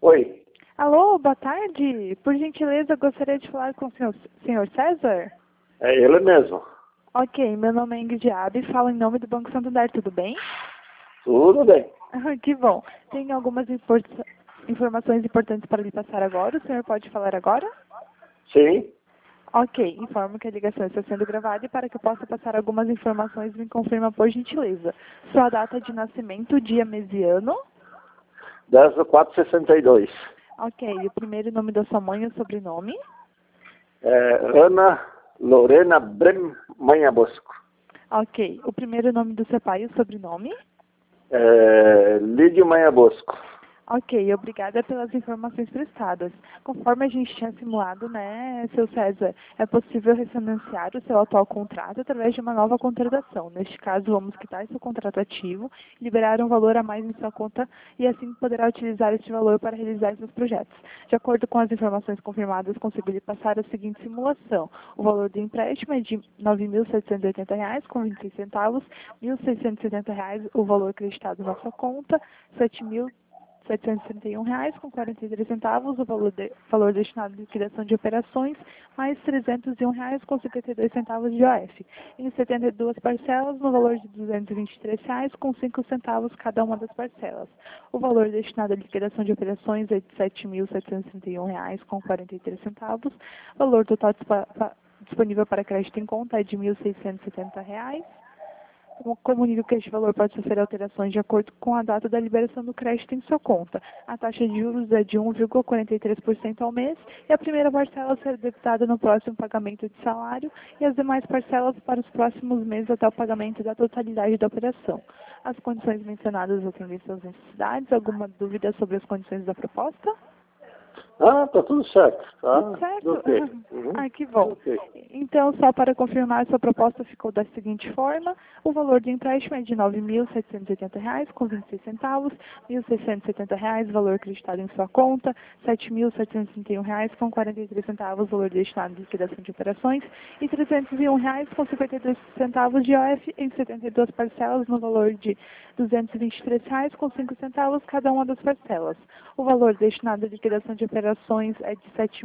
Oi, Alô, boa tarde. Por gentileza, gostaria de falar com o senhor César? é ele mesmo. Ok, meu nome é Ingrid Abe, falo em nome do Banco Santander, tudo bem? Tudo bem. Que bom. Tenho algumas informações importantes para lhe passar agora. O senhor pode falar agora? Sim, Ok, informo que a ligação está sendo gravada e para que eu possa passar algumas informações, me confirma por gentileza. Sua data de nascimento, dia, mês e ano? 10/4/62. Ok, o primeiro nome da sua mãe e o sobrenome? Ana Lorena Brem Manha Bosco. Ok, o primeiro nome do seu pai e o sobrenome? Lídio Manha Bosco. Ok, obrigada pelas informações prestadas. Conforme a gente tinha simulado, né, seu César, é possível refinanciar o seu atual contrato através de uma nova contratação. Neste caso, vamos quitar seu contrato ativo, liberar um valor a mais em sua conta e assim poderá utilizar esse valor para realizar seus projetos. De acordo com as informações confirmadas, consigo lhe passar a seguinte simulação. O valor do empréstimo é de R$ 9.780,26, R$ 1.670 o valor acreditado na sua conta, R$ 7.731,43, o valor destinado à liquidação de operações, mais R$ 301,52 de OF. Em 72 parcelas, no valor de R$ 223,05 cada uma das parcelas. O valor destinado à liquidação de operações é de R$ 7.731,43. O valor total disponível para crédito em conta é de R$ 1.670. Comunico que este valor pode sofrer alterações de acordo com a data da liberação do crédito em sua conta. A taxa de juros é de 1,43% ao mês e a primeira parcela será debitada no próximo pagamento de salário e as demais parcelas para os próximos meses até o pagamento da totalidade da operação. As condições mencionadas atendem suas necessidades. Alguma dúvida sobre as condições da proposta? Tá tudo certo. Tá? Tudo certo? Ok. Uhum. Ai, que bom. Ok. Então, só para confirmar, sua proposta ficou da seguinte forma. O valor do empréstimo é de R$ 9.780,26, R$ 1.670, valor acreditado em sua conta, R$ 7.731,43, valor destinado à liquidação de operações, e R$ 301,52 de OF em 72 parcelas no valor de R$ 223,05 cada uma das parcelas. O valor destinado à liquidação de operações é de R$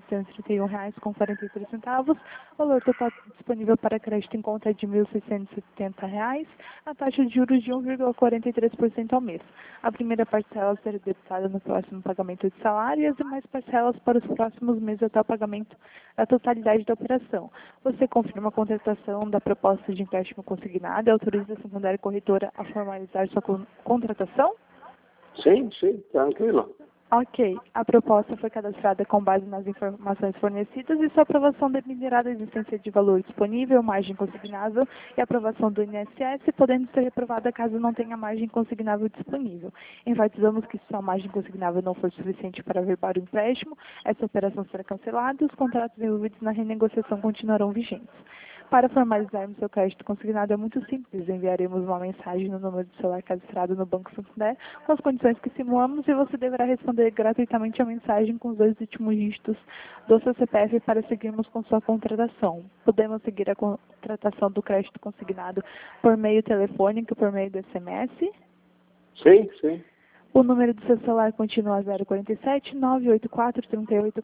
7.731,43. O valor total disponível para crédito em conta é de R$ 1.670. A taxa de juros de 1,43% ao mês. A primeira parcela será debitada no próximo pagamento de salário e as demais parcelas para os próximos meses até o pagamento da totalidade da operação. Você confirma a contratação da proposta de empréstimo consignado e autoriza a Santander Corretora a formalizar sua contratação? Sim, tranquilo. Ok, a proposta foi cadastrada com base nas informações fornecidas e sua aprovação dependerá da existência de valor disponível, margem consignável e aprovação do INSS, podendo ser reprovada caso não tenha margem consignável disponível. Enfatizamos que se sua margem consignável não for suficiente para averbar o empréstimo, essa operação será cancelada e os contratos envolvidos na renegociação continuarão vigentes. Para formalizarmos seu crédito consignado é muito simples. Enviaremos uma mensagem no número de celular cadastrado no Banco Santander com as condições que simulamos e você deverá responder gratuitamente a mensagem com os 2 últimos dígitos do seu CPF para seguirmos com sua contratação. Podemos seguir a contratação do crédito consignado por meio telefônico e por meio do SMS. Sim. O número do seu celular continua 047 984 38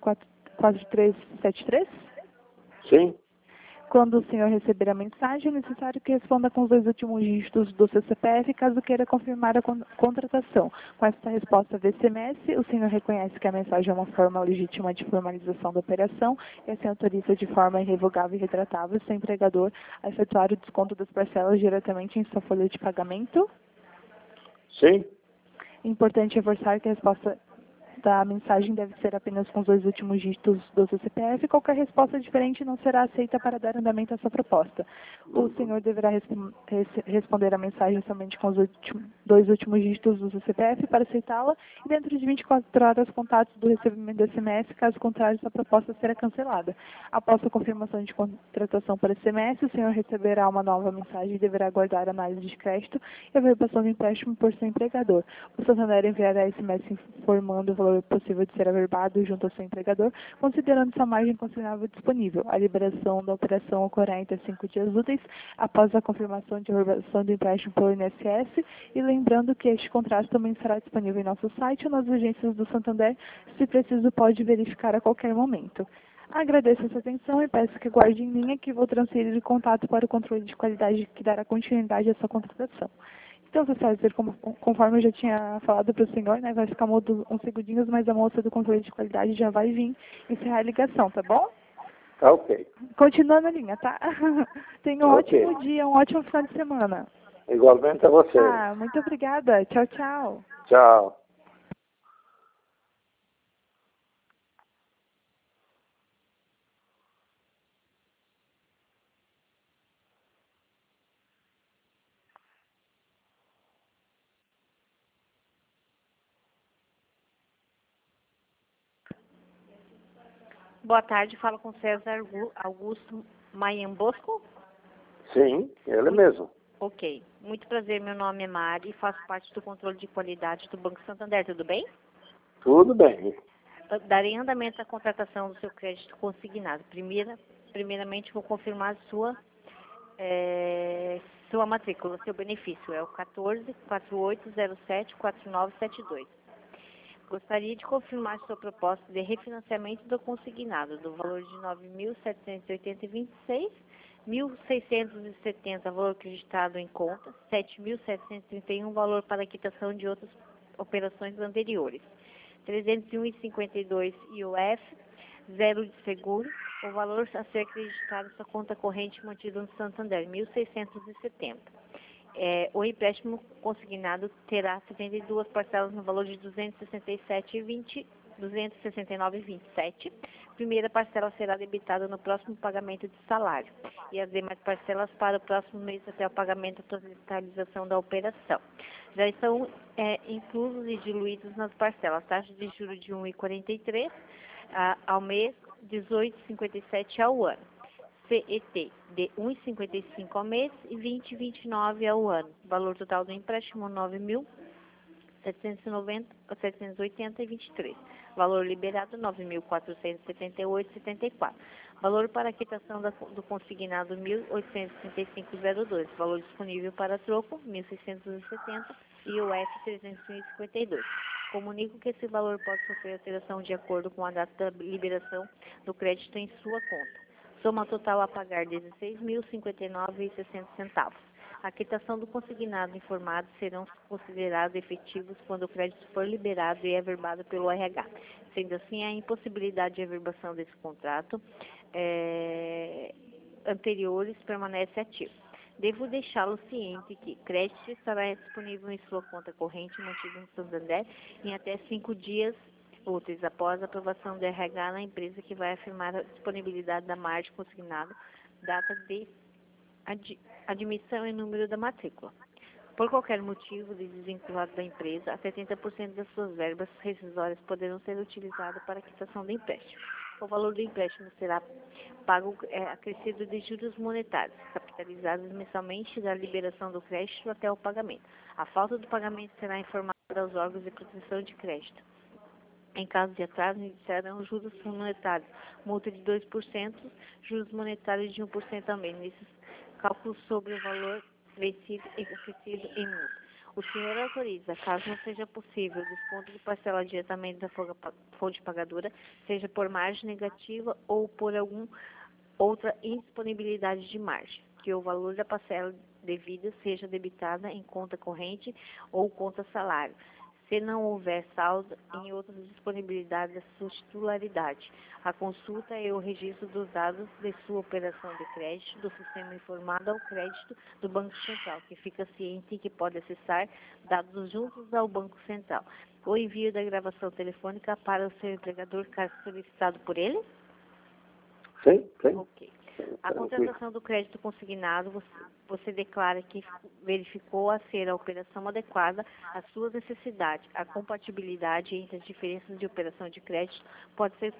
4373. Sim. Quando o senhor receber a mensagem, é necessário que responda com os 2 últimos dígitos do seu CPF, caso queira confirmar a contratação. Com essa resposta do SMS, o senhor reconhece que a mensagem é uma forma legítima de formalização da operação e assim autoriza de forma irrevogável e retratável seu empregador a efetuar o desconto das parcelas diretamente em sua folha de pagamento. Sim. Importante reforçar que a resposta da mensagem deve ser apenas com os 2 últimos dígitos do seu CPF. Qualquer resposta diferente não será aceita para dar andamento à sua proposta. O senhor deverá responder a mensagem somente com os 2 últimos dígitos do seu CPF para aceitá-la e dentro de 24 horas contatos do recebimento do SMS, caso contrário, sua proposta será cancelada. Após a confirmação de contratação por SMS, o senhor receberá uma nova mensagem e deverá aguardar a análise de crédito e a averbação do empréstimo por seu empregador. O Santander enviará SMS informando o valor valor possível de ser averbado junto ao seu empregador, considerando sua margem consignável disponível. A liberação da operação ocorrerá entre 5 dias úteis após a confirmação de averbação do empréstimo pelo INSS, e lembrando que este contrato também será disponível em nosso site ou nas agências do Santander, se preciso pode verificar a qualquer momento. Agradeço a sua atenção e peço que guarde em linha que vou transferir o contato para o controle de qualidade que dará continuidade à sua contratação. Então, você vai dizer, conforme eu já tinha falado para o senhor, né, vai ficar mudo uns segundinhos, mas a moça do controle de qualidade já vai vir encerrar a ligação, tá bom? Tá ok. Continua na linha, tá? Tenha um Ok. ótimo dia, um ótimo final de semana. Igualmente a você. Ah, muito obrigada. Tchau, tchau. Tchau. Boa tarde, falo com César Augusto Maiambosco. Sim, ele mesmo. Ok, muito prazer, meu nome é Mari e faço parte do controle de qualidade do Banco Santander, tudo bem? Tudo bem. Darei andamento à contratação do seu crédito consignado. Primeiramente, vou confirmar sua matrícula, seu benefício, é o 14-4807-4972. Gostaria de confirmar sua proposta de refinanciamento do consignado, do valor de R$ 9.780,26, R$ 1.670, valor acreditado em conta, R$ 7.731, valor para quitação de outras operações anteriores, R$ 301,52 IOF, zero de seguro, o valor a ser acreditado em sua conta corrente mantida no Santander, R$ 1.670. O empréstimo consignado terá 72 parcelas no valor de R$ 269,27. Primeira parcela será debitada no próximo pagamento de salário e as demais parcelas para o próximo mês até o pagamento da totalização da operação. Já estão inclusos e diluídos nas parcelas taxa de juros de 1,43 ao mês, 18,57 ao ano. CET de 1,55 ao mês e 20,29 ao ano. Valor total do empréstimo, 9.780,23. Valor liberado, 9.478,74. Valor para quitação do consignado, 1.835,02. Valor disponível para troco, 1.670 e o F 352. Comunico que esse valor pode sofrer alteração de acordo com a data da liberação do crédito em sua conta. Soma total a pagar, R$ 16.059,60. A quitação do consignado informado serão considerados efetivos quando o crédito for liberado e averbado pelo RH. Sendo assim, a impossibilidade de averbação desse contrato anteriores permanece ativa. Devo deixá-lo ciente que crédito estará disponível em sua conta corrente mantida no Santander em até 5 dias úteis após a aprovação do RH na empresa que vai afirmar a disponibilidade da margem consignada, data de admissão e número da matrícula. Por qualquer motivo de desvinculado da empresa, até 30% das suas verbas rescisórias poderão ser utilizadas para a quitação do empréstimo. O valor do empréstimo será pago acrescido de juros monetários, capitalizados mensalmente da liberação do crédito até o pagamento. A falta do pagamento será informada aos órgãos de proteção de crédito. Em caso de atraso, iniciarão juros monetários, multa de 2%, juros monetários de 1% também. Nesses cálculos sobre o valor vencido e oferecido em multa. O senhor autoriza, caso não seja possível, o desconto de parcela diretamente da fonte pagadora, seja por margem negativa ou por alguma outra indisponibilidade de margem, que o valor da parcela devida seja debitada em conta corrente ou conta salário, se não houver saldo em outras disponibilidades da sua titularidade. A consulta e o registro dos dados de sua operação de crédito do sistema informado ao crédito do Banco Central, que fica ciente que pode acessar dados juntos ao Banco Central. O envio da gravação telefônica para o seu empregador, caso solicitado por ele? Sim, sim. Ok. A contratação do crédito consignado, você declara que verificou a ser a operação adequada às suas necessidades. A compatibilidade entre as diferenças de operação de crédito pode ser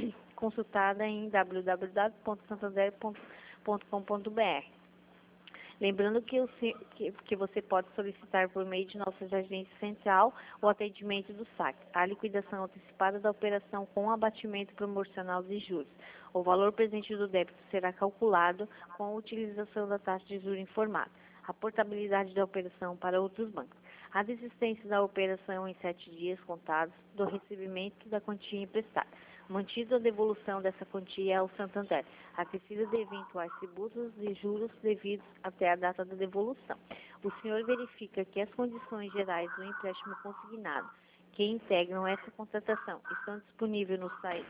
consultada em www.santander.com.br. Lembrando que, que você pode solicitar por meio de nossas agências central o atendimento do saque, a liquidação antecipada da operação com abatimento promocional de juros. O valor presente do débito será calculado com a utilização da taxa de juros informada. A portabilidade da operação para outros bancos. A desistência da operação em 7 dias contados do recebimento da quantia emprestada. Mantida a devolução dessa quantia ao Santander, acrescida de eventuais tributos e juros devidos até a data da devolução. O senhor verifica que as condições gerais do empréstimo consignado que integram essa contratação estão disponíveis no site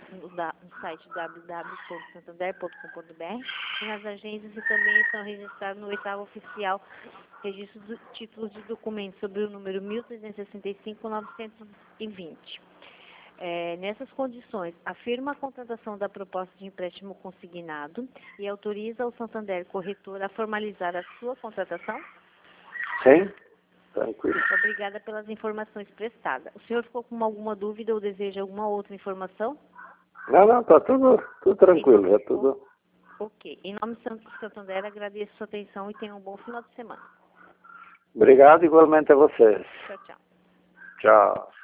www.santander.com.br e nas agências e também estão registrados no 8º oficial registro de títulos de documentos sobre o número 1365-920. Nessas condições, afirma a contratação da proposta de empréstimo consignado e autoriza o Santander Corretor a formalizar a sua contratação? Sim, tranquilo. Obrigada pelas informações prestadas. O senhor ficou com alguma dúvida ou deseja alguma outra informação? Não, tá tudo tranquilo, é tudo. Ok. Em nome do Santander, agradeço a sua atenção e tenha um bom final de semana. Obrigado igualmente a vocês. Tchau, tchau. Tchau.